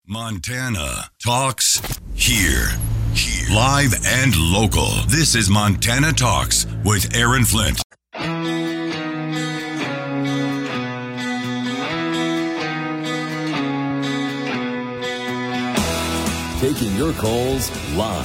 Montana Talks here. Live and local. This is Montana Talks with Aaron Flint. Taking your calls live.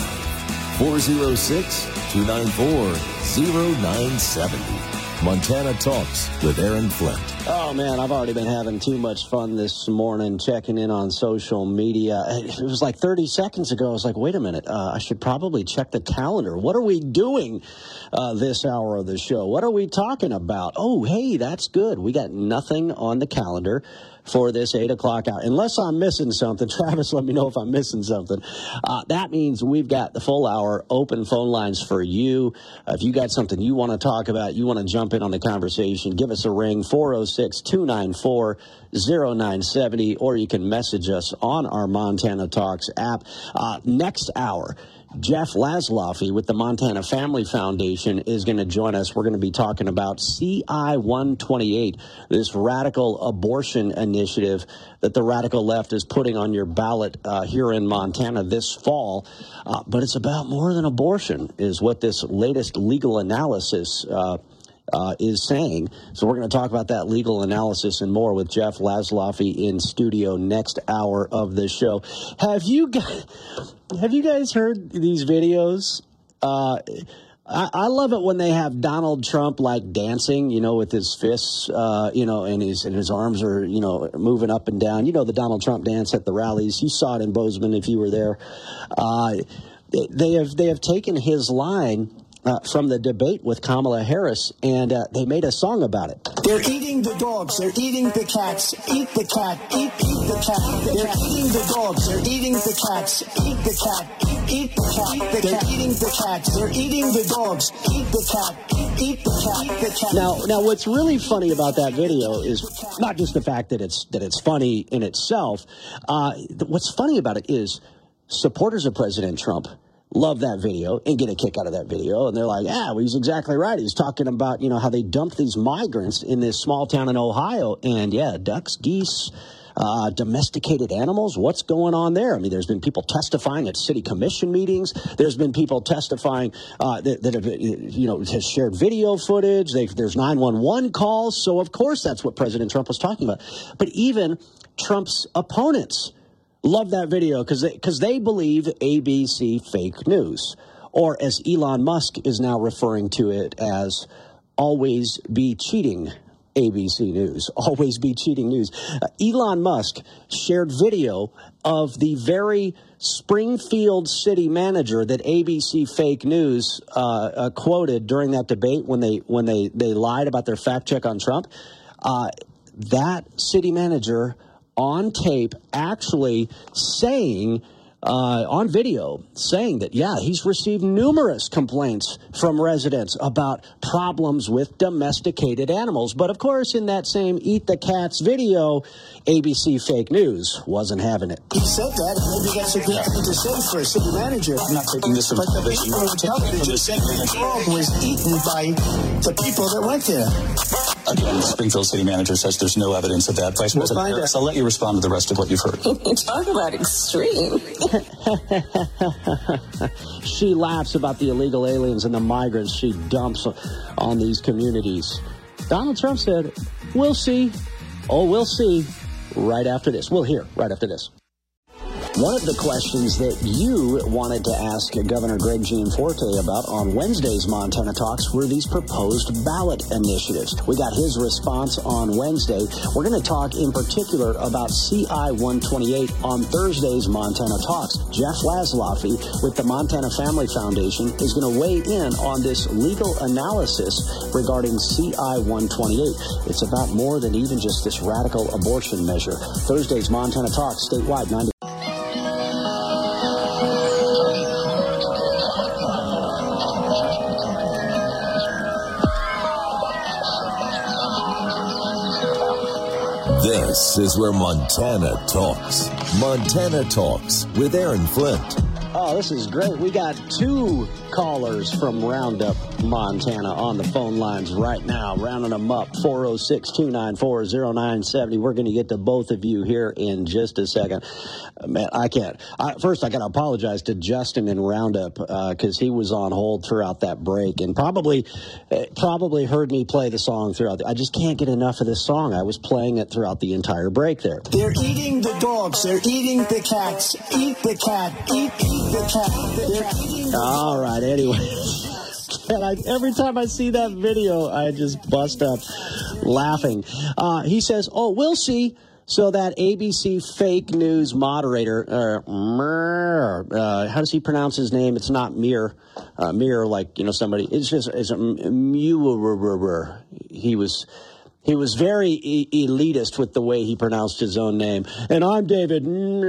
406-294-0970. Montana Talks with Aaron Flint. Oh, man, I've already been having too much fun this morning checking in on social media. It was like 30 seconds ago. I was like, wait a minute, I should probably check the calendar. What are we doing this hour of the show? What are we talking about? Oh, hey, that's good. We got nothing on the calendar for this 8 o'clock hour. Unless I'm missing something. Travis, let me know if I'm missing something. That means we've got the full hour open phone lines for you. If you got something you want to talk about, you want to jump in on the conversation, give us a ring, 406-294-0970, or you can message us on our Montana Talks app. Next hour, Jeff Laszloffy with the Montana Family Foundation is going to join us. We're going to be talking about CI 128, this radical abortion initiative that the radical left is putting on your ballot here in Montana this fall. But it's about more than abortion, is what this latest legal analysis is saying. So we're going to talk about that legal analysis and more with Jeff Laszloffy in studio next hour of the show. Have you guys heard these videos? I love it when they have Donald Trump like dancing, with his fists, and his arms are, moving up and down. The Donald Trump dance at the rallies. You saw it in Bozeman if you were there. They have taken his line from the debate with Kamala Harris, and they made a song about it. They're eating the dogs. They're eating the cats. Eat the cat. Eat the cat. They're eating the dogs. They're eating the cats. Eat the cat. Eat the cat. They're eating the cats. They're eating the dogs. Eat the cat. Eat the cat. The cat. Now, what's really funny about that video is not just the fact that it's funny in itself. What's funny about it is supporters of President Trump love that video and get a kick out of that video. And they're like, well, he's exactly right. He's talking about, how they dumped these migrants in this small town in Ohio. And, ducks, geese, domesticated animals. What's going on there? I mean, there's been people testifying at city commission meetings. There's been people testifying that have, has shared video footage. There's 911 calls. So, of course, that's what President Trump was talking about. But even Trump's opponents love that video because they believe ABC fake news, or as Elon Musk is now referring to it as, always be cheating ABC News, always be cheating news. Elon Musk shared video of the very Springfield city manager that ABC fake news quoted during that debate when they lied about their fact check on Trump. That city manager on tape actually saying, on video, saying that, he's received numerous complaints from residents about problems with domesticated animals. But, of course, in that same Eat the Cats video, ABC fake news wasn't having it. He said that, and maybe that's a good thing to say for a city manager. I'm not taking this from television. But the people on television said the dog was eaten by the people that went there. Again, the Springfield city manager says there's no evidence of that. Vice President Harris, I'll let you respond to the rest of what you've heard. Talk about extreme. She laughs about the illegal aliens and the migrants she dumps on these communities. Donald Trump said, we'll see. Oh, we'll see right after this. We'll hear right after this. One of the questions that you wanted to ask Governor Greg Gianforte about on Wednesday's Montana Talks were these proposed ballot initiatives. We got his response on Wednesday. We're going to talk in particular about CI 128 on Thursday's Montana Talks. Jeff Laszloffy with the Montana Family Foundation is going to weigh in on this legal analysis regarding CI 128. It's about more than even just this radical abortion measure. Thursday's Montana Talks, statewide 90. This is where Montana talks. Montana Talks with Aaron Flint. Oh, this is great. We got two callers from Roundup, Montana on the phone lines right now. Rounding them up, 406-294-0970. We're going to get to both of you here in just a second. Man, I can't. First, I got to apologize to Justin in Roundup because he was on hold throughout that break and probably heard me play the song throughout. I just can't get enough of this song. I was playing it throughout the entire break there. They're eating the dogs. They're eating the cats. Eat the cat. Eat the cat. They're eating the All right, anyway. Every time I see that video, I just bust up laughing. He says, we'll see. So that ABC fake news moderator, how does he pronounce his name? It's not Mir, like, somebody. It's a Muir. He was very elitist with the way he pronounced his own name. And I'm David.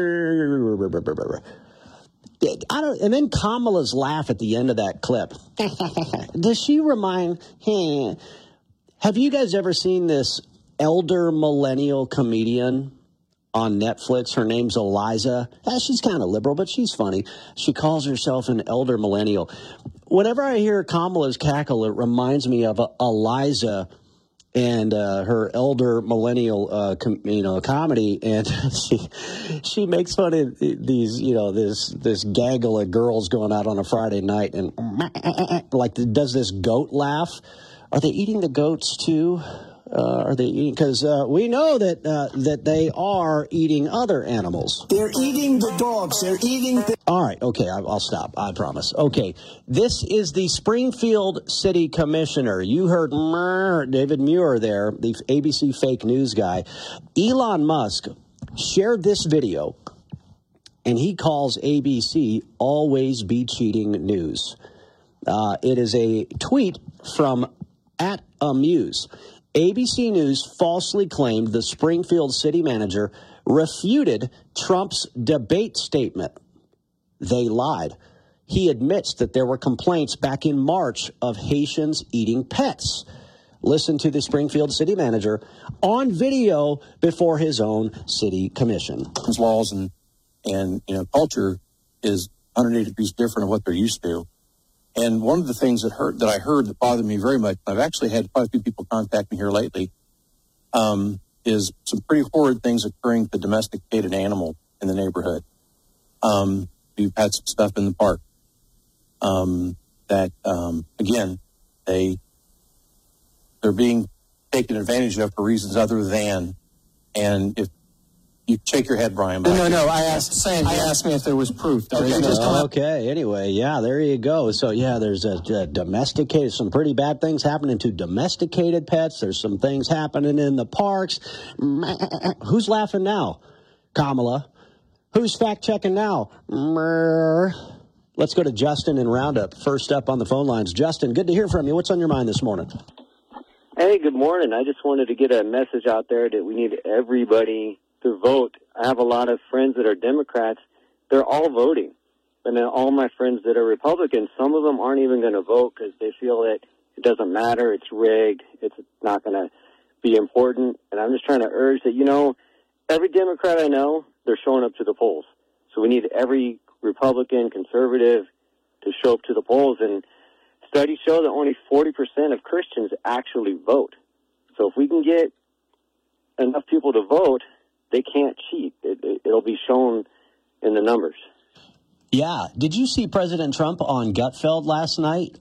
And then Kamala's laugh at the end of that clip. Does she remind? Have you guys ever seen this elder millennial comedian on Netflix? Her name's Eliza. She's kind of liberal, but she's funny. She calls herself an elder millennial. Whenever I hear Kamala's cackle, it reminds me of Eliza and her elder millennial, comedy, and she makes fun of these, this gaggle of girls going out on a Friday night and like does this goat laugh. Are they eating the goats too? Are they eating? Because we know that they are eating other animals. They're eating the dogs. They're eating the... All right. Okay. I'll stop. I promise. Okay. This is the Springfield City Commissioner. You heard David Muir there, the ABC fake news guy. Elon Musk shared this video, and he calls ABC always be cheating news. It is a tweet from @Amuse. ABC News falsely claimed the Springfield city manager refuted Trump's debate statement. They lied. He admits that there were complaints back in March of Haitians eating pets. Listen to the Springfield city manager on video before his own city commission. Laws and culture is 180 degrees different of what they're used to. And one of the things that I heard that bothered me very much, I've actually had quite a few people contact me here lately, is some pretty horrid things occurring to domesticated animals in the neighborhood. We've had some stuff in the park that, again, they're being taken advantage of for reasons other than, and if you shake your head, Brian. No. I asked me if there was proof. Okay. Anyway, yeah, there you go. So, yeah, there's some pretty bad things happening to domesticated pets. There's some things happening in the parks. Who's laughing now? Kamala. Who's fact-checking now? Let's go to Justin in Roundup. First up on the phone lines. Justin, good to hear from you. What's on your mind this morning? Hey, good morning. I just wanted to get a message out there that we need everybody to vote. I have a lot of friends that are Democrats. They're all voting. And then all my friends that are Republicans, some of them aren't even going to vote because they feel that it doesn't matter, it's rigged, it's not going to be important. And I'm just trying to urge that, every Democrat I know, they're showing up to the polls. So we need every Republican, conservative to show up to the polls. And studies show that only 40% of Christians actually vote. So if we can get enough people to vote, they can't cheat. It'll be shown in the numbers. Yeah. Did you see President Trump on Gutfeld last night?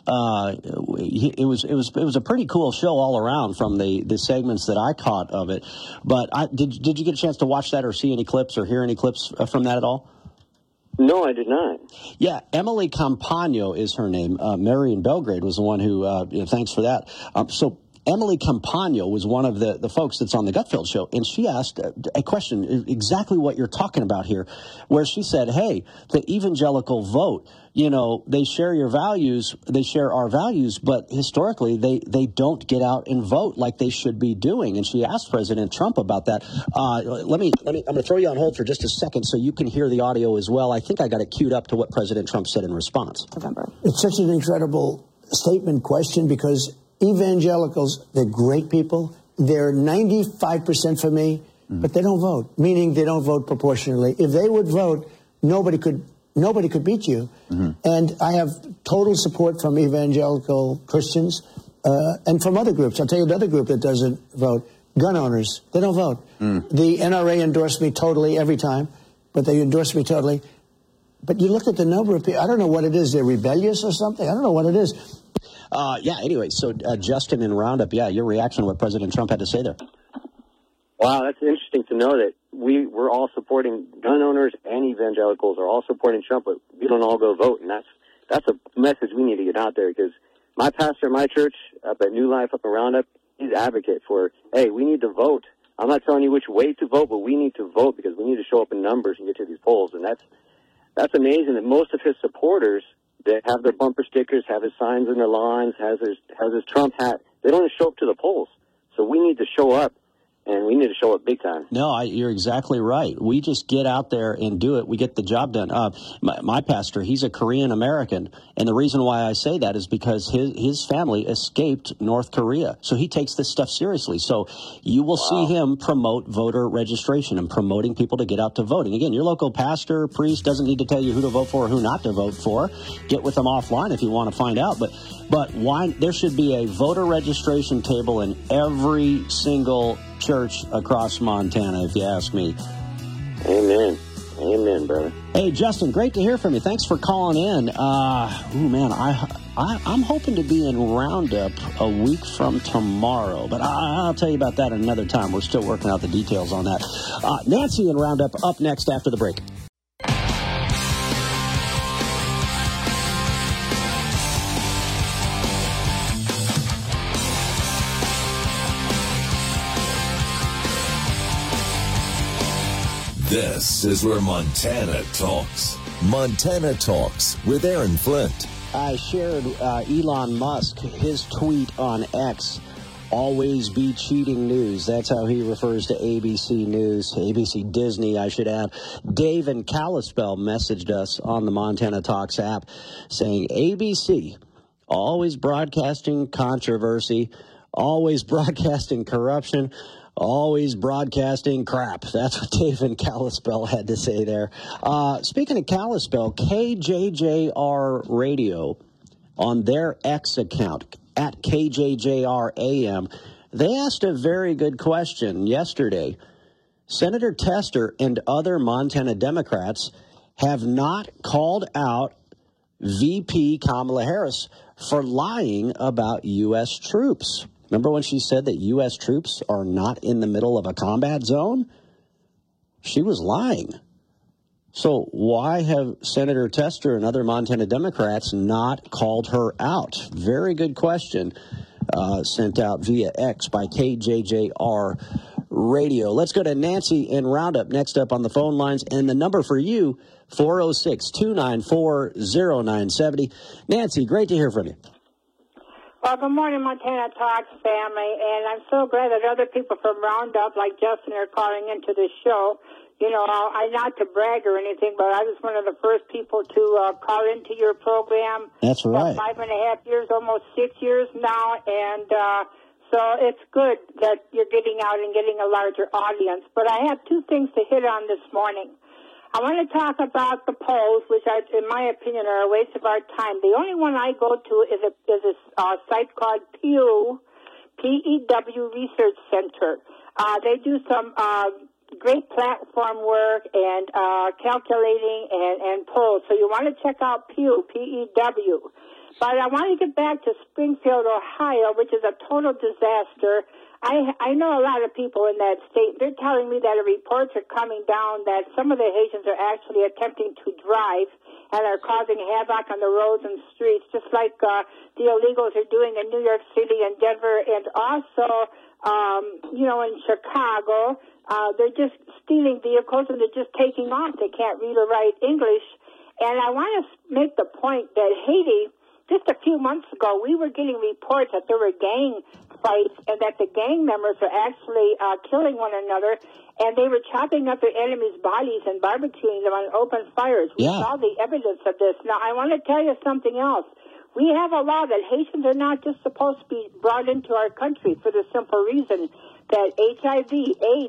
It was a pretty cool show all around from the segments that I caught of it. But did you get a chance to watch that or see any clips or hear any clips from that at all? No, I did not. Yeah, Emily Campagno is her name. Marion Belgrade was the one who, thanks for that. So Emily Campagno was one of the folks that's on the Gutfeld show, and she asked a question, exactly what you're talking about here, where she said, hey, the evangelical vote, they share your values, they share our values, but historically they don't get out and vote like they should be doing. And she asked President Trump about that. I'm going to throw you on hold for just a second so you can hear the audio as well. I think I got it queued up to what President Trump said in response. It's such an incredible statement question because evangelicals, they're great people. They're 95% for me, but they don't vote, meaning they don't vote proportionally. If they would vote, nobody could nobody could beat you. And I have total support from evangelical Christians and from other groups. I'll tell you another group that doesn't vote. Gun owners. They don't vote. The NRA endorsed me totally every time, but they endorse me totally. But you look at the number of people, I don't know what it is. They're rebellious or something. I don't know what it is. Anyway, so Justin in Roundup, your reaction to what President Trump had to say there. Wow, that's interesting to know that we're all supporting gun owners and evangelicals are all supporting Trump, but we don't all go vote. And that's a message we need to get out there, because my pastor at my church up at New Life up in Roundup, he's an advocate for, hey, we need to vote. I'm not telling you which way to vote, but we need to vote because we need to show up in numbers and get to these polls. And that's amazing that most of his supporters that have their bumper stickers, have his signs in their lawns, has his Trump hat, they don't show up to the polls. So we need to show up. And we need to show up big time. No, you're exactly right. We just get out there and do it. We get the job done. My pastor, he's a Korean American. And the reason why I say that is because his family escaped North Korea. So he takes this stuff seriously. So you will see him promote voter registration and promoting people to get out to vote. And again, your local pastor, priest doesn't need to tell you who to vote for or who not to vote for. Get with them offline if you want to find out. But why there should be a voter registration table in every single church across Montana, if you ask me. Amen. Amen, brother. Hey, Justin, great to hear from you. Thanks for calling in. I'm hoping to be in Roundup a week from tomorrow, but I'll tell you about that another time. We're still working out the details on that. Nancy in Roundup up next after the break. This is where Montana talks. Montana Talks with Aaron Flint. I shared Elon Musk, his tweet on X, always be cheating news. That's how he refers to ABC News, ABC Disney, I should add. Dave in Kalispell messaged us on the Montana Talks app saying, ABC, always broadcasting controversy, always broadcasting corruption, always broadcasting crap. That's what Dave in Kalispell had to say there. Speaking of Kalispell, KJJR Radio, on their X account, at KJJRAM, they asked a very good question yesterday. Senator Tester and other Montana Democrats have not called out VP Kamala Harris for lying about U.S. troops. Remember when she said that U.S. troops are not in the middle of a combat zone? She was lying. So why have Senator Tester and other Montana Democrats not called her out? Very good question sent out via X by KJJR Radio. Let's go to Nancy in Roundup next up on the phone lines. And the number for you, 406-294-0970. Nancy, great to hear from you. Well, good morning, Montana Talks family, and I'm so glad that other people from Roundup, like Justin, are calling into the show. You know, I not to brag or anything, but I was one of the first people to call into your program. That's right. 5.5 years, almost 6 years now, and so it's good that you're getting out and getting a larger audience. But I have two things to hit on this morning. I want to talk about the polls, which, in my opinion, are a waste of our time. The only one I go to is a site called Pew, P-E-W Research Center. They do some great platform work and calculating and polls. So you want to check out Pew, P-E-W. But I want to get back to Springfield, Ohio, which is a total disaster. I know a lot of people in that state. They're telling me that reports are coming down that some of the Haitians are actually attempting to drive and are causing havoc on the roads and streets, just like the illegals are doing in New York City and Denver, and also, in Chicago. They're just stealing vehicles and they're just taking off. They can't read or write English. And I want to make the point that Haiti, just a few months ago, we were getting reports that there were gang fights and that the gang members were actually killing one another, and they were chopping up their enemies' bodies and barbecuing them on open fires. We saw the evidence of this. Now, I want to tell you something else. We have a law that Haitians are not just supposed to be brought into our country for the simple reason that HIV, AIDS,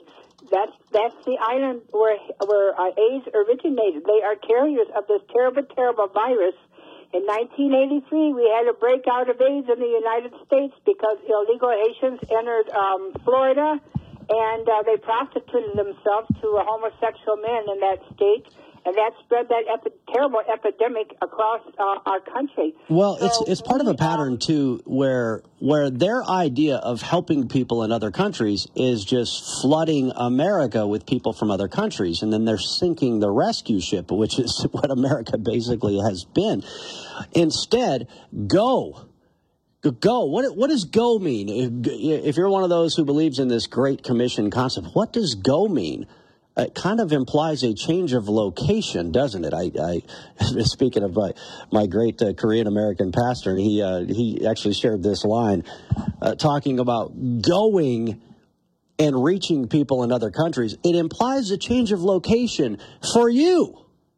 That's the island where AIDS originated. They are carriers of this terrible, terrible virus. In 1983, we had a breakout of AIDS in the United States because illegal Haitians entered Florida, and they prostituted themselves to homosexual men in that state, and that spread that terrible epidemic across our country. Well, so it's part of a pattern, too, where their idea of helping people in other countries is just flooding America with people from other countries, and then they're sinking the rescue ship, which is what America basically has been. Instead, go. What does go mean? If you're one of those who believes in this Great Commission concept, what does go mean? It kind of implies a change of location, doesn't it? I speaking of my great Korean American pastor, he actually shared this line talking about going and reaching people in other countries. It implies a change of location for you.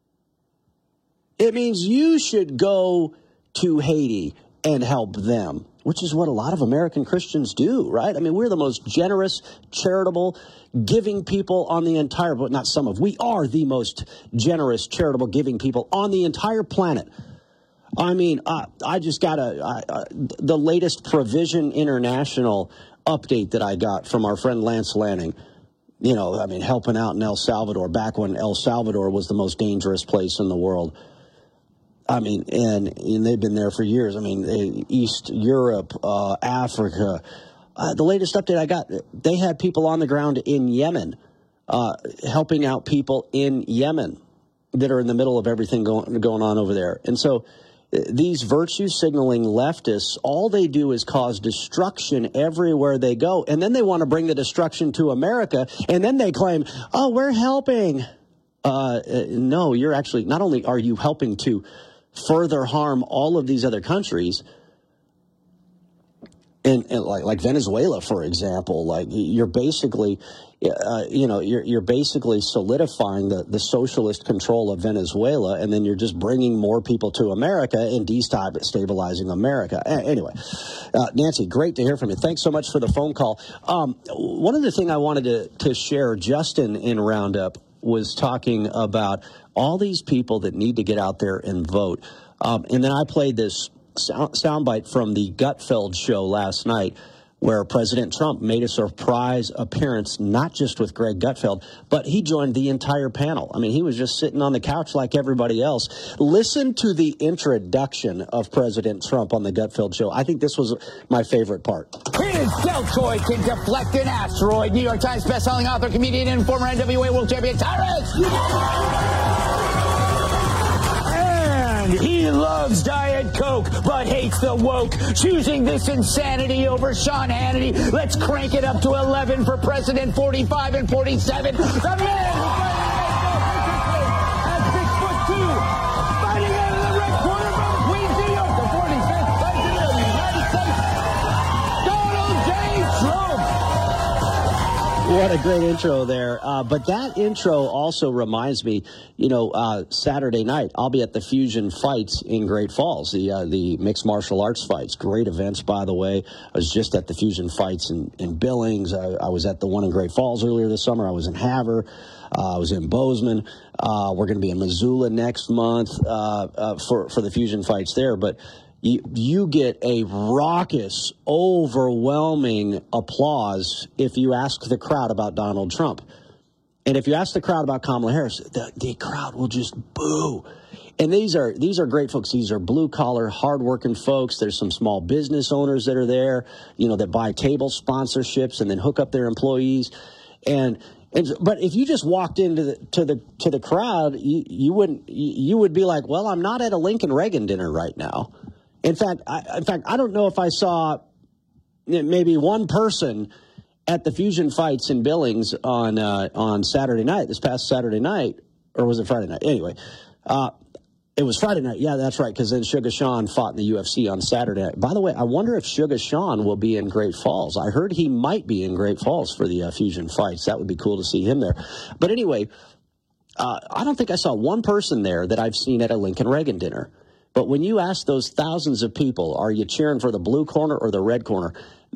It means you should go to Haiti and help them, which is what a lot of American Christians do, right? I mean, we're the most generous, charitable, giving people on the entire, but not some of, we are the most generous, charitable, giving people on the entire planet. I mean, I just got the latest Provision International update that I got from our friend Lance Lanning. You know, I mean, helping out in El Salvador, back when El Salvador was the most dangerous place in the world. I mean, and they've been there for years. I mean, East Europe, Africa. The latest update I got, they had people on the ground in Yemen, helping out people in Yemen that are in the middle of everything going on over there. And so these virtue signaling leftists, all they do is cause destruction everywhere they go. And then they want to bring the destruction to America. And then they claim, oh, we're helping. No, you're actually, not only are you helping to further harm all of these other countries, and like Venezuela, for example, like you're basically, you're basically solidifying the socialist control of Venezuela, and then you're just bringing more people to America and destabilizing America. Anyway, Nancy, great to hear from you. Thanks so much for the phone call. One other thing I wanted to share, Justin in Roundup was talking about all these people that need to get out there and vote. And then I played this soundbite from the Gutfeld show last night where President Trump made a surprise appearance, not just with Greg Gutfeld, but he joined the entire panel. I mean, he was just sitting on the couch like everybody else. Listen to the introduction of President Trump on the Gutfeld show. I think this was my favorite part. His deltoid can deflect an asteroid. New York Times bestselling author, comedian, and former NWA world champion Tyrus. And he loves Diet Coke, but hates the woke. Choosing this insanity over Sean Hannity. Let's crank it up to 11 for President 45 and 47. The man who at 6'2", fighting out of the red corner from Queens, New York, the 45th President of the United States, Donald J. Trump. What a great intro there. But that intro also reminds me, Saturday night, I'll be at the Fusion Fights in Great Falls, the mixed martial arts fights. Great events, by the way. I was just at the Fusion Fights in Billings. I was at the one in Great Falls earlier this summer. I was in Havre. I was in Bozeman. We're going to be in Missoula next month for the Fusion Fights there. But you get a raucous, overwhelming applause if you ask the crowd about Donald Trump. And if you ask the crowd about Kamala Harris, the crowd will just boo. And these are great folks. These are blue-collar, hard-working folks. There's some small business owners that are there, that buy table sponsorships and then hook up their employees. But if you just walked into the crowd, you would be like, well, I'm not at a Lincoln Reagan dinner right now. In fact, I don't know if I saw maybe one person at the Fusion Fights in Billings on Saturday night, this past Saturday night, or was it Friday night? Anyway, it was Friday night. Yeah, that's right, because then Sugar Sean fought in the UFC on Saturday night. By the way, I wonder if Sugar Sean will be in Great Falls. I heard he might be in Great Falls for the Fusion Fights. That would be cool to see him there. But anyway, I don't think I saw one person there that I've seen at a Lincoln Reagan dinner. But when you ask those thousands of people, are you cheering for the blue corner or the red corner,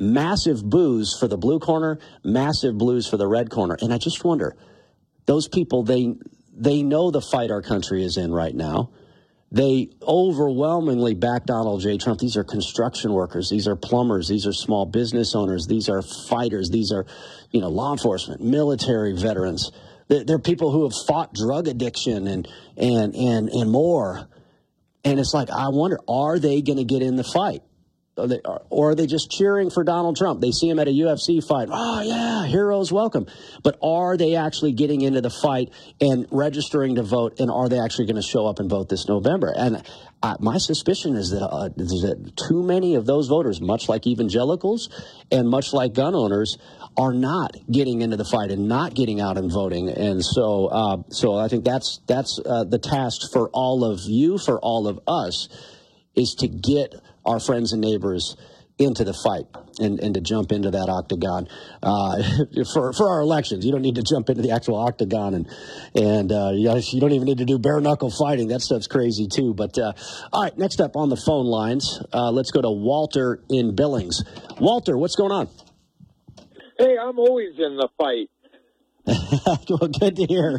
massive boos for the blue corner, massive blues for the red corner. And I just wonder, those people, they know the fight our country is in right now. They overwhelmingly back Donald J. Trump. These are construction workers. These are plumbers. These are small business owners. These are fighters. These are, law enforcement, military veterans. They're people who have fought drug addiction and more. And it's like, I wonder, are they going to get in the fight? Or are they just cheering for Donald Trump? They see him at a UFC fight. Oh, yeah, heroes welcome. But are they actually getting into the fight and registering to vote? And are they actually going to show up and vote this November? And my suspicion is that too many of those voters, much like evangelicals and much like gun owners, are not getting into the fight and not getting out and voting. And so I think that's the task for all of you, for all of us, is to get our friends and neighbors into the fight and to jump into that octagon for our elections. You don't need to jump into the actual octagon, and you don't even need to do bare knuckle fighting. That stuff's crazy too. But all right, next up on the phone lines, let's go to Walter in Billings. Walter, what's going on? Hey, I'm always in the fight. Well, good to hear.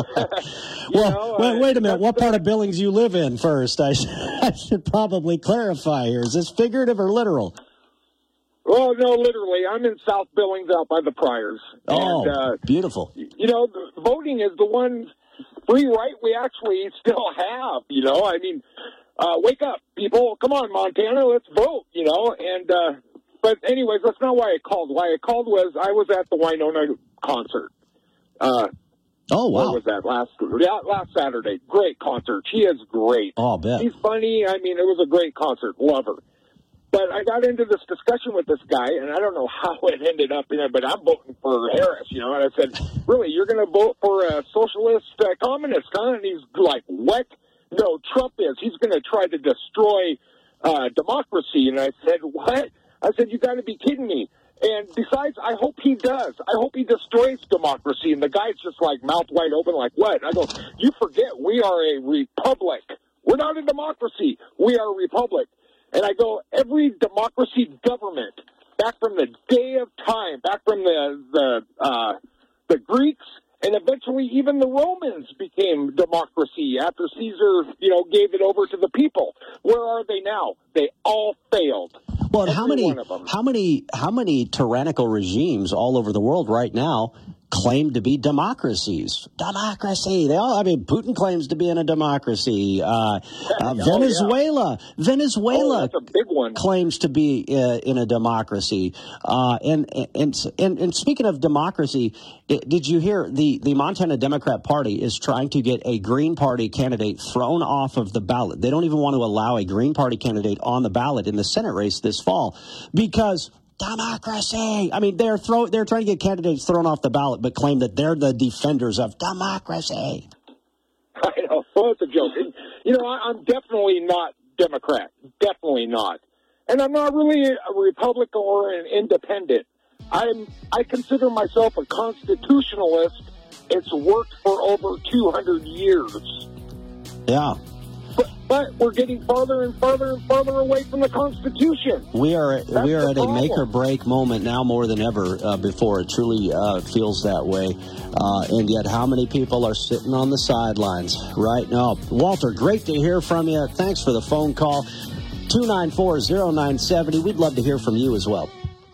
Wait a minute. What part of Billings you live in first? I should probably clarify here. Is this figurative or literal? Well, no, literally. I'm in South Billings out by the Pryors. Oh, and, beautiful. Voting is the one free right we actually still have, I mean, wake up, people. Come on, Montana, let's vote, but anyways, that's not why I called. Why I called was I was at the Winona concert. Oh, wow. What was that? Last Saturday. Great concert. She is great. Oh, I bet. She's funny. I mean, it was a great concert. Love her. But I got into this discussion with this guy, and I don't know how it ended up in there, but I'm voting for Harris, And I said, really, you're going to vote for a socialist communist, huh? And he's like, what? No, Trump is. He's going to try to destroy democracy. And I said, what? I said, you got to be kidding me. And besides, I hope he does. I hope he destroys democracy. And the guy's just like mouth wide open, like, what? I go, you forget, we are a republic. We're not a democracy. We are a republic. And I go, every democracy government, back from the day of time, back from the Greeks, and eventually even the Romans became democracy after Caesar, gave it over to the people. Where are they now? They all failed. Well, how many tyrannical regimes all over the world right now claim to be democracies? Democracy. Putin claims to be in a democracy. Venezuela. Venezuela that's a big one. Claims to be in a democracy. And speaking of democracy, did you hear the Montana Democrat Party is trying to get a Green Party candidate thrown off of the ballot? They don't even want to allow a Green Party candidate on the ballot in the Senate race this fall because democracy. I mean, they're trying to get candidates thrown off the ballot, but claim that they're the defenders of democracy. I know. Well, it's a joke. I'm definitely not Democrat. Definitely not. And I'm not really a Republican or an independent. I consider myself a constitutionalist. It's worked for over 200 years. Yeah. But we're getting farther and farther and farther away from the Constitution. We are at a make-or-break moment now more than ever before. It truly feels that way. And yet how many people are sitting on the sidelines right now? Walter, great to hear from you. Thanks for the phone call. 294-0970. We'd love to hear from you as well.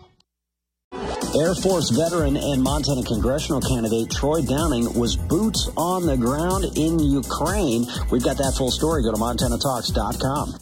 Air Force veteran and Montana congressional candidate Troy Downing was boots on the ground in Ukraine. We've got that full story. Go to MontanaTalks.com.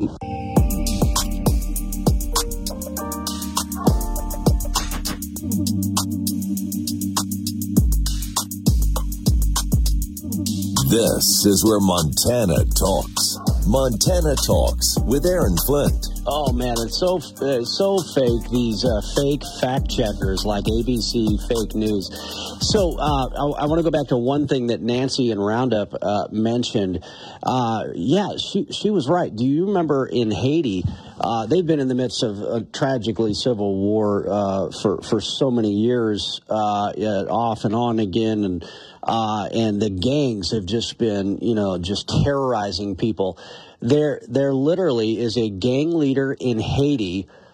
This is where Montana talks. Montana Talks with Aaron Flint. Oh, man, it's so fake, these fake fact checkers like ABC Fake News. So I want to go back to one thing that Nancy in Roundup mentioned. She was right. Do you remember in Haiti, they've been in the midst of a tragically civil war for so many years, off and on again, and the gangs have just been, just terrorizing people. There literally is a gang leader in Haiti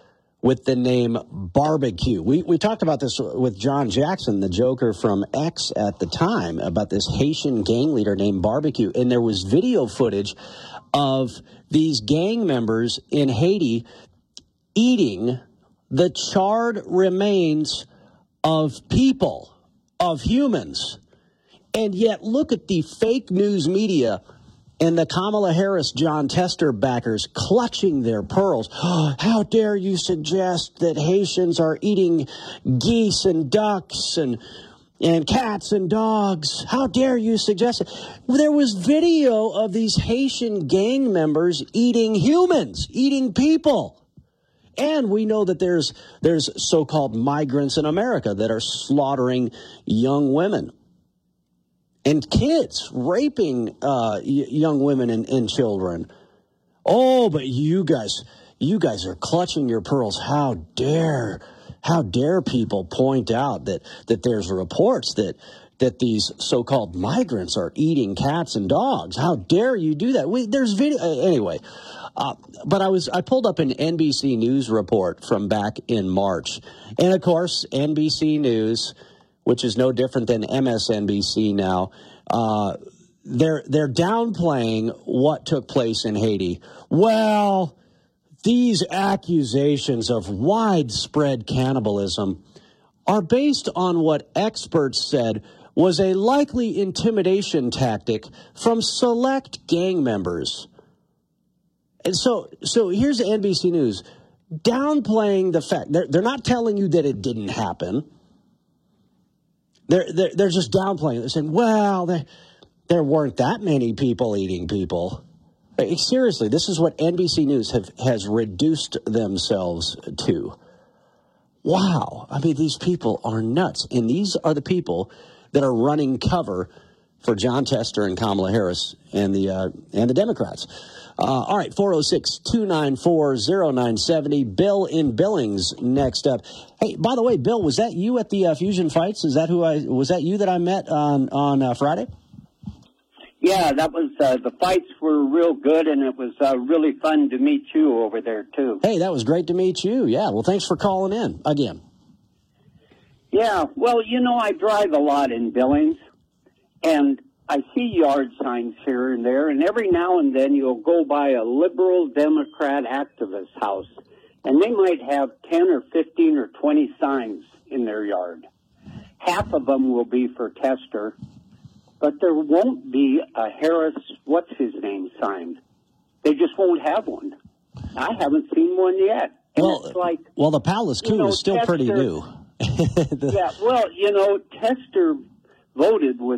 with the name Barbecue. We talked about this with John Jackson, the Joker from X at the time, about this Haitian gang leader named Barbecue. And there was video footage of these gang members in Haiti eating the charred remains of people, of humans. And yet look at the fake news media and the Kamala Harris, John Tester backers clutching their pearls. Oh, how dare you suggest that Haitians are eating geese and ducks and cats and dogs? How dare you suggest it? There was video of these Haitian gang members eating humans, eating people. And we know that there's so-called migrants in America that are slaughtering young women and kids, raping young women and children. Oh, but you guys are clutching your pearls. How dare people point out that there's reports that these so-called migrants are eating cats and dogs? How dare you do that? There's video anyway. But I pulled up an NBC News report from back in March, and of course NBC News, which is no different than MSNBC now, they're downplaying what took place in Haiti. Well, these accusations of widespread cannibalism are based on what experts said was a likely intimidation tactic from select gang members. And so here's NBC News downplaying the fact. They're not telling you that it didn't happen. They're just downplaying it. They're saying, well, there weren't that many people eating people. Seriously, this is what NBC News has reduced themselves to. Wow. I mean, these people are nuts. And these are the people that are running cover for John Tester and Kamala Harris and the Democrats. All right, 406-294-0970. Bill in Billings next up. Hey, by the way, Bill, was that you at the Fusion Fights? Was that you that I met on Friday? Yeah, that was the fights were real good, and it was really fun to meet you over there too. Hey, that was great to meet you. Yeah, well, thanks for calling in again. Yeah, well, I drive a lot in Billings, and I see yard signs here and there, and every now and then you'll go by a liberal Democrat activist house, and they might have 10 or 15 or 20 signs in their yard. Half of them will be for Tester, but there won't be a Harris, what's-his-name sign. They just won't have one. I haven't seen one yet. And well, the Palace coup is still pretty new. Yeah, well, Tester voted with,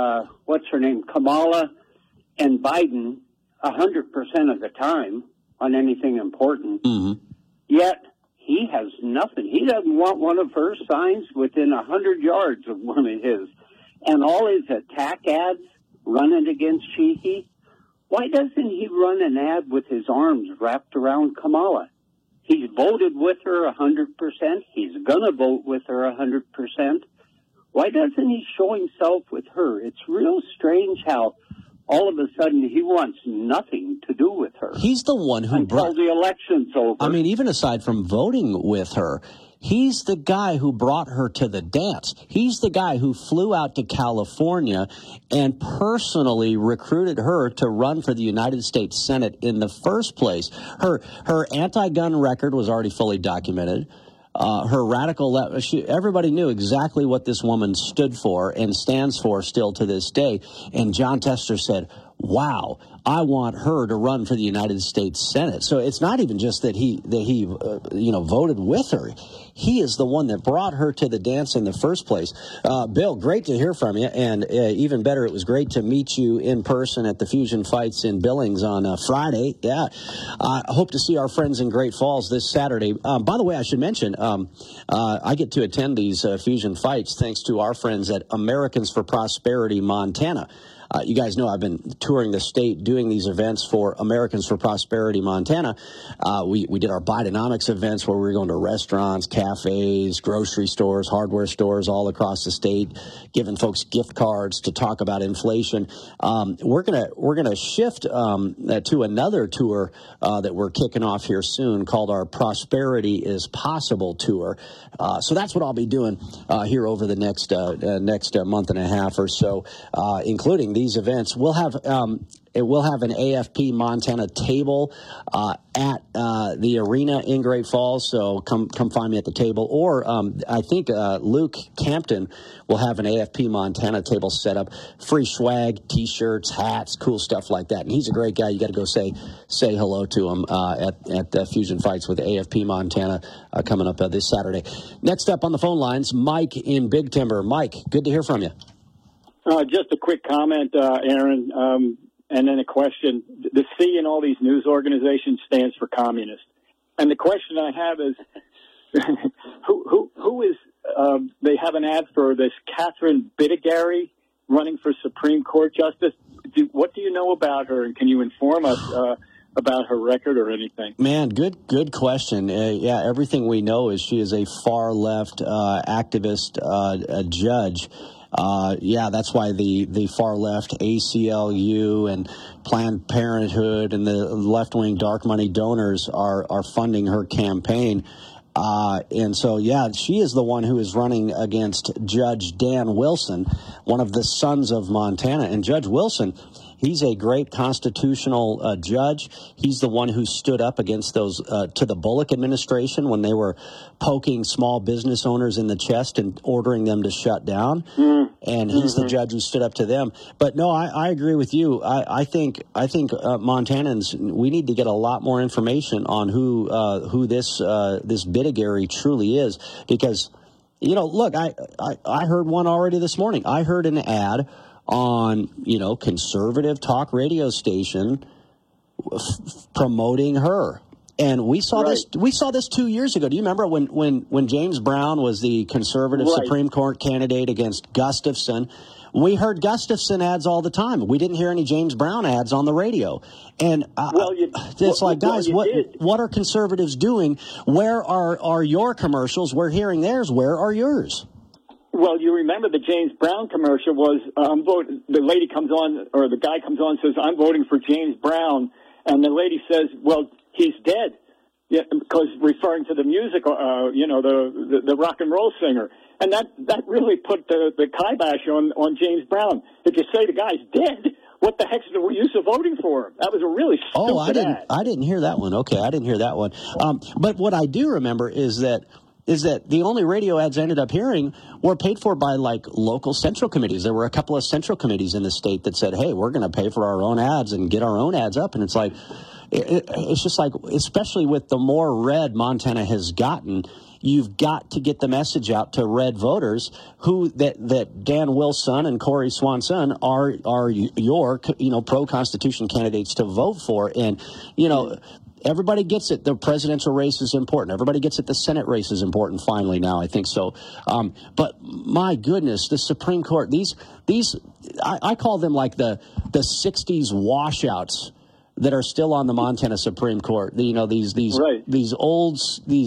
Kamala and Biden 100% of the time on anything important. Mm-hmm. Yet he has nothing. He doesn't want one of her signs within 100 yards of one of his. And all his attack ads running against Sheehy, why doesn't he run an ad with his arms wrapped around Kamala? He's voted with her 100%. He's going to vote with her 100%. Why doesn't he show himself with her? It's real strange how all of a sudden he wants nothing to do with her. He's the one who until the election's over. I mean, even aside from voting with her, he's the guy who brought her to the dance. He's the guy who flew out to California and personally recruited her to run for the United States Senate in the first place. Her anti-gun record was already fully documented. Her radical left, everybody knew exactly what this woman stood for and stands for still to this day. And John Tester said, wow, I want her to run for the United States Senate. So it's not even just that he voted with her. He is the one that brought her to the dance in the first place. Bill, great to hear from you. And even better, it was great to meet you in person at the Fusion Fights in Billings on Friday. Yeah. I hope to see our friends in Great Falls this Saturday. By the way, I should mention, I get to attend these Fusion Fights thanks to our friends at Americans for Prosperity Montana. You guys know I've been touring the state doing these events for Americans for Prosperity Montana. We did our Bidenomics events where we were going to restaurants, cafes, grocery stores, hardware stores all across the state, giving folks gift cards to talk about inflation. We're gonna shift to another tour that we're kicking off here soon called our Prosperity is Possible tour. So that's what I'll be doing here over the next month and a half or so, including these events. We'll have an AFP Montana table at the arena in Great Falls, so come find me at the table. Or I think Luke Campton will have an AFP Montana table set up. Free swag, T-shirts, hats, cool stuff like that. And he's a great guy. You got to go say hello to him at Fusion Fights with AFP Montana coming up this Saturday. Next up on the phone lines, Mike in Big Timber. Mike, good to hear from you. Just a quick comment, Aaron. And then a question. The C in all these news organizations stands for communist. And the question I have is, who is, they have an ad for this Catherine Bittigary running for Supreme Court Justice. What do you know about her, and can you inform us about her record or anything? Man, good question. Yeah, everything we know is she is a far-left activist judge. Yeah, that's why the far left ACLU and Planned Parenthood and the left-wing dark money donors are funding her campaign. And so, yeah, she is the one who is running against Judge Dan Wilson, one of the sons of Montana. And Judge Wilson, he's a great constitutional judge. He's the one who stood up against those to the Bullock administration when they were poking small business owners in the chest and ordering them to shut down. And he's the judge who stood up to them. But no, I agree with you. I think Montanans, we need to get a lot more information on who this Bittigary truly is, because, you know, look, I heard one already this morning. I heard an ad on, conservative talk radio station promoting her. And we saw this 2 years ago. Do you remember when James Brown was the conservative Supreme Court candidate against Gustafson? We heard Gustafson ads all the time. We didn't hear any James Brown ads on the radio. And guys, what are conservatives doing? Where are your commercials? We're hearing theirs. Where are yours? Well, you remember the James Brown commercial was, the lady comes on, or the guy comes on and says, I'm voting for James Brown. And the lady says, well, he's dead. Yeah, because referring to the music, the rock and roll singer. And that really put the kibosh on James Brown. If you say the guy's dead, what the heck's the use of voting for him? That was a really stupid ad. I didn't hear that one. Okay, I didn't hear that one. But what I do remember is that the only radio ads I ended up hearing were paid for by, local central committees. There were a couple of central committees in the state that said, hey, we're going to pay for our own ads and get our own ads up. And it's like, it's just like, especially with the more red Montana has gotten, you've got to get the message out to red voters that Dan Wilson and Corey Swanson are your, pro-Constitution candidates to vote for. And, everybody gets it. The presidential race is important. Everybody gets it. The Senate race is important finally now, I think so. But my goodness, the Supreme Court, these I call them like the 60s washouts that are still on the Montana Supreme Court. These old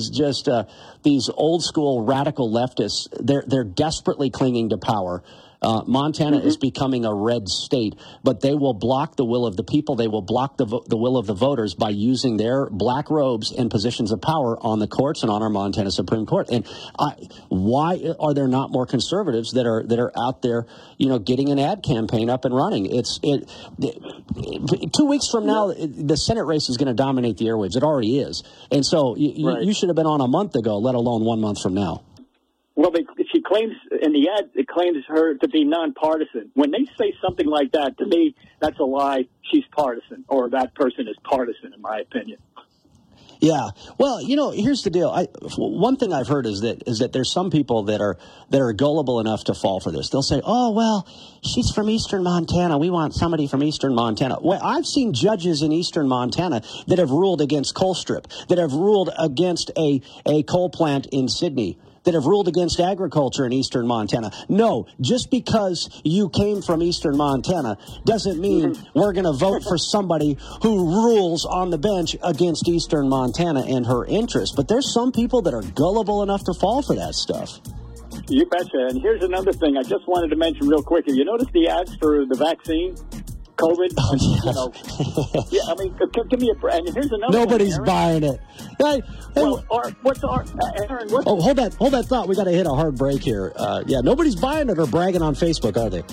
school radical leftists, they're desperately clinging to power. Montana is becoming a red state, but they will block the will of the people. They will block the will of the voters by using their black robes and positions of power on the courts and on our Montana Supreme Court. And why are there not more conservatives that are out there, getting an ad campaign up and running? 2 weeks from now, the Senate race is going to dominate the airwaves. It already is. And so you should have been on a month ago, let alone 1 month from now. Well, she claims in the ad, it claims her to be nonpartisan. When they say something like that, to me, that's a lie. She's partisan, or that person is partisan, in my opinion. Yeah. Well, here's the deal. One thing I've heard is that there's some people that are gullible enough to fall for this. They'll say, "Oh, well, she's from Eastern Montana. We want somebody from Eastern Montana." Well, I've seen judges in Eastern Montana that have ruled against Colstrip, that have ruled against a coal plant in Sydney. that have ruled against agriculture in eastern Montana. No, just because you came from eastern Montana doesn't mean we're going to vote for somebody who rules on the bench against eastern Montana and her interests. But there's some people that are gullible enough to fall for that stuff. You betcha. And here's another thing I just wanted to mention real quick. Have you noticed the ads for the vaccine? COVID? Oh, yes. You know, yeah, I mean, give me a break. And here's another Nobody's one, buying it. Hey, well, Aaron, what's hold that thought. We got to hit a hard break here. Yeah, nobody's buying it or bragging on Facebook, are they?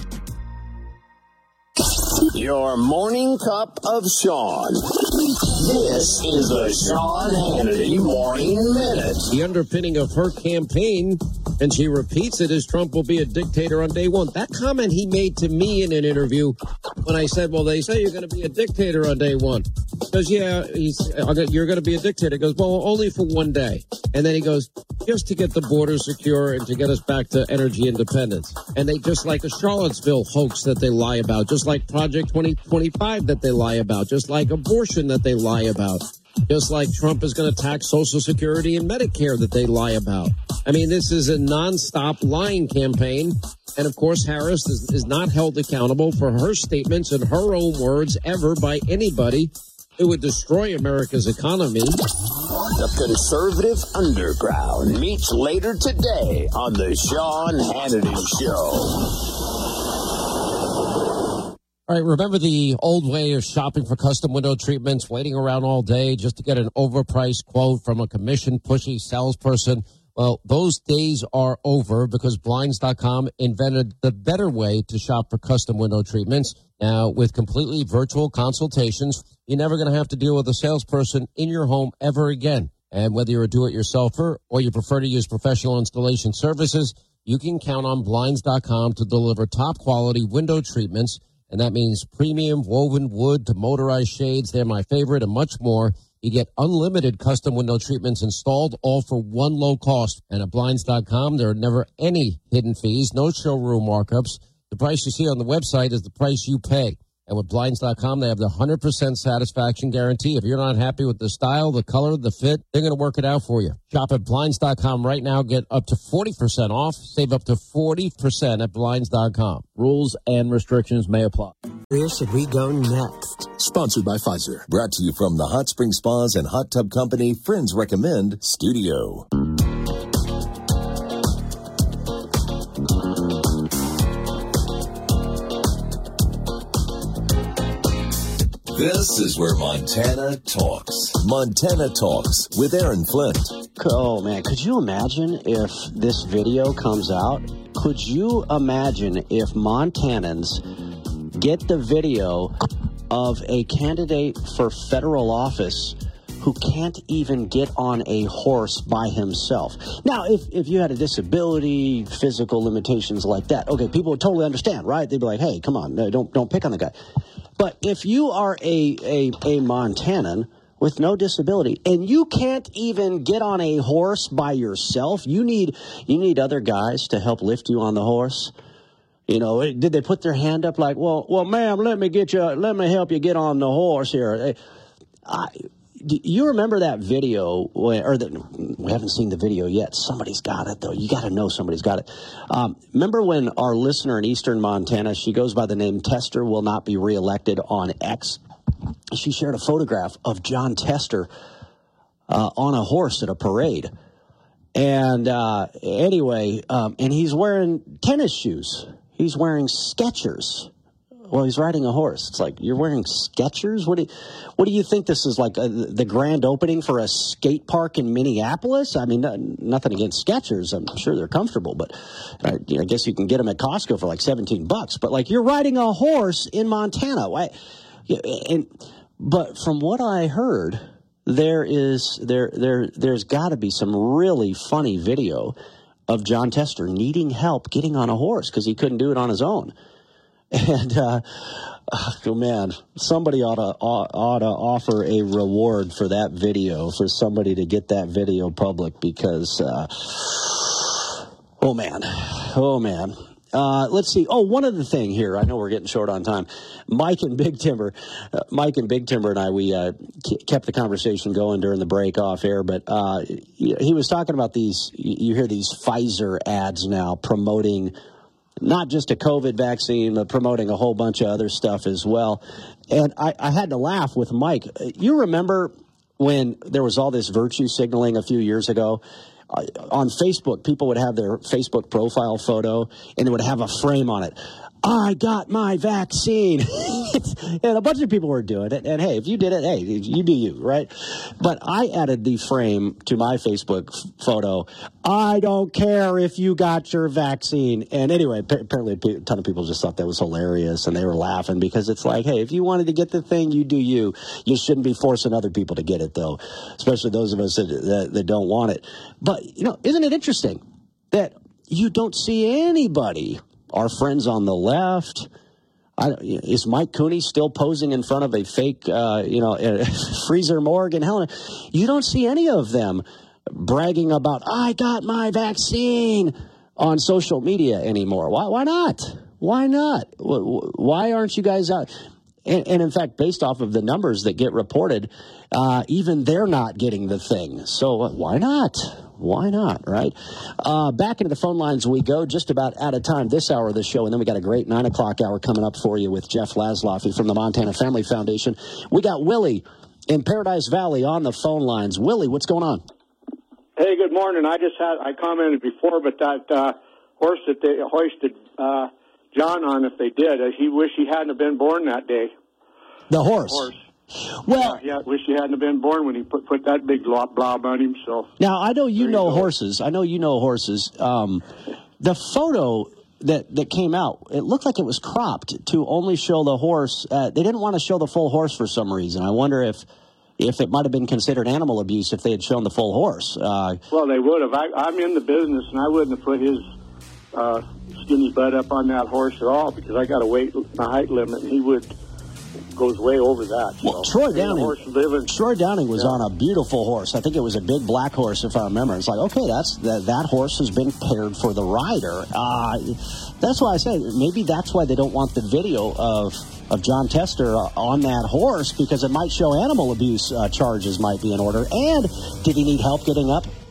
Your morning cup of Sean. This is the Sean Hannity Morning Minute. The underpinning of her campaign, and she repeats it, is Trump will be a dictator on day one. That comment he made to me in an interview when I said, well, they say you're going to be a dictator on day one. Because, yeah, you're going to be a dictator. He goes, well, only for one day. And then he goes, just to get the border secure and to get us back to energy independence. And they just like a Charlottesville hoax that they lie about, just like Project 2025 that they lie about, just like abortion that they lie about, just like Trump is going to tax Social Security and Medicare that they lie about. I mean, this is a nonstop lying campaign. And, of course, Harris is not held accountable for her statements in her own words ever by anybody. It would destroy America's economy. The conservative underground meets later today on the Sean Hannity Show. All right, remember the old way of shopping for custom window treatments, waiting around all day just to get an overpriced quote from a commission-pushy salesperson? Well, those days are over because Blinds.com invented the better way to shop for custom window treatments. Now, with completely virtual consultations, you're never going to have to deal with a salesperson in your home ever again. And whether you're a do-it-yourselfer or you prefer to use professional installation services, you can count on Blinds.com to deliver top-quality window treatments. And that means premium woven wood to motorized shades. They're my favorite, and much more. You get unlimited custom window treatments installed, all for one low cost. And at Blinds.com, there are never any hidden fees, no showroom markups. The price you see on the website is the price you pay. And with Blinds.com, they have the 100% satisfaction guarantee. If you're not happy with the style, the color, the fit, they're going to work it out for you. Shop at Blinds.com right now. Get up to 40% off. Save up to 40% at Blinds.com. Rules and restrictions may apply. Where should we go next? Sponsored by Pfizer. Brought to you from the Hot Spring Spas and Hot Tub Company Friends Recommend Studio. This is where Montana talks. Montana Talks with Aaron Flint. Oh, man, could you imagine if this video comes out? Could you imagine if Montanans get the video of a candidate for federal office who can't even get on a horse by himself? Now, if you had a disability, physical limitations like that, okay, people would totally understand, right? They'd be like, hey, come on, don't pick on the guy. But if you are a Montanan with no disability and you can't even get on a horse by yourself, you need other guys to help lift you on the horse. You know, did they put their hand up like, well, ma'am, let me help you get on the horse here. Do you remember that video? We haven't seen the video yet. Somebody's got it, though. You got to know somebody's got it. Remember when our listener in eastern Montana, she goes by the name Tester, will not be reelected on X? She shared a photograph of John Tester on a horse at a parade. And anyway, and he's wearing tennis shoes. He's wearing Skechers. Well, he's riding a horse. It's like, you're wearing Skechers? What do you think this is, like the grand opening for a skate park in Minneapolis? I mean, nothing against Skechers. I'm sure they're comfortable, but I guess you can get them at Costco for like $17. But like, you're riding a horse in Montana. Why? But from what I heard, there's got to be some really funny video of John Tester needing help getting on a horse because he couldn't do it on his own. And, oh man, somebody ought to offer a reward for that video, for somebody to get that video public because, oh man. Let's see. Oh, one other thing here. I know we're getting short on time. Mike and Big Timber and I, we kept the conversation going during the break off air, but he was talking about these, you hear these Pfizer ads now promoting not just a COVID vaccine, but promoting a whole bunch of other stuff as well. And I had to laugh with Mike. You remember when there was all this virtue signaling a few years ago? On Facebook, people would have their Facebook profile photo, and it would have a frame on it. I got my vaccine. And a bunch of people were doing it. And, hey, if you did it, hey, you do you, right? But I added the frame to my Facebook photo. I don't care if you got your vaccine. And anyway, apparently a ton of people just thought that was hilarious, and they were laughing because it's like, hey, if you wanted to get the thing, you do you. You shouldn't be forcing other people to get it, though, especially those of us that don't want it. But, isn't it interesting that you don't see anybody, our friends on the left, is Mike Cooney still posing in front of a fake, freezer morgue in Helena? You don't see any of them bragging about, I got my vaccine on social media anymore. Why not? Why not? Why aren't you guys out? And in fact, based off of the numbers that get reported, even they're not getting the thing. So why not? Why not, right? Back into the phone lines we go, just about out of time this hour of the show, and then we got a great 9 o'clock hour coming up for you with Jeff Laszloffy from the Montana Family Foundation. We got Willie in Paradise Valley on the phone lines. Willie, what's going on? Hey, good morning. I commented before, but that horse that they hoisted John on, if they did, he wished he hadn't have been born that day. The horse. Well, yeah, wish he hadn't have been born when he put that big blob on him. So now I know you know horses. I know you know horses. The photo that came out, it looked like it was cropped to only show the horse. They didn't want to show the full horse for some reason. I wonder if it might have been considered animal abuse if they had shown the full horse. Well, they would have. I'm in the business, and I wouldn't have put his skinny butt up on that horse at all because I got a height limit, and he goes way over that. Well, Troy Downing was on a beautiful horse. I think it was a big black horse, if I remember. It's like, okay, that horse has been paired for the rider. That's why I say maybe that's why they don't want the video of John Tester on that horse, because it might show animal abuse charges might be in order. And did he need help getting up